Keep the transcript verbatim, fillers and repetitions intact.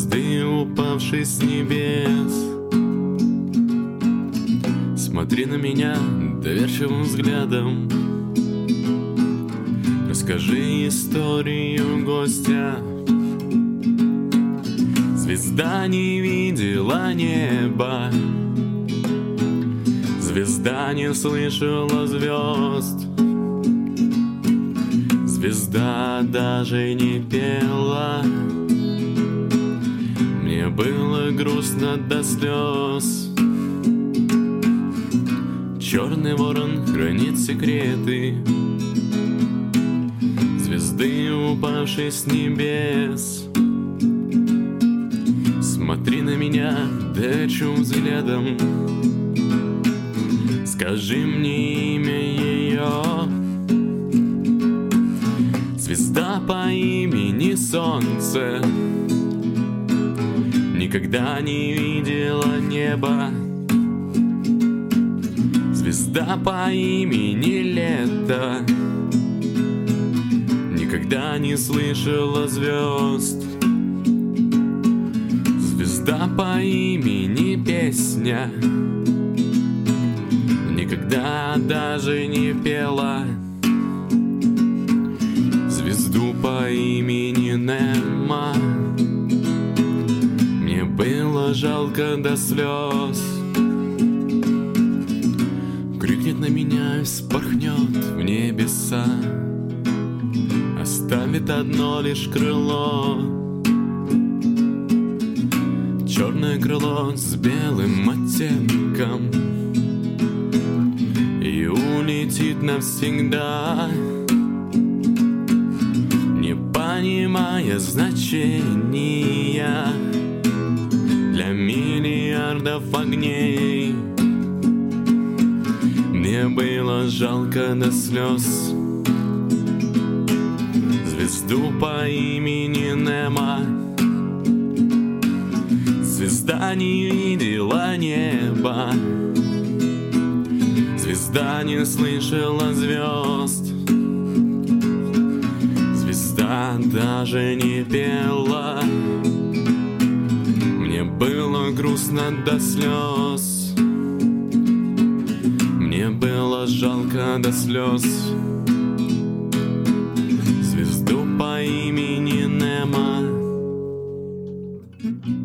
звезды, упавшие с небес. Смотри на меня доверчивым взглядом, расскажи историю гостя. Звезда не видела неба, звезда не слышала звезд, звезда даже не пела. Мне было грустно до слез. Черный ворон хранит секреты, звезды, упавшие с небес. Смотри на меня доверчивым взглядом, скажи мне имя ее. Звезда по имени Солнце никогда не видела неба. Звезда по имени Лето никогда не слышала звезд. Звезда по имени Песня никогда даже не пела. Звезду по имени Немо мне было жалко до слез. Крикнет на меня и вспорхнет в небеса, оставит одно лишь крыло. Черное крыло с белым оттенком и улетит навсегда, не понимая значения для миллиардов огней. Мне было жалко до слез звезду по имени Немо. Звезда не видела неба, звезда не слышала звезд, звезда даже не пела. Мне было грустно до слез, мне было жалко до слез звезду по имени Немо.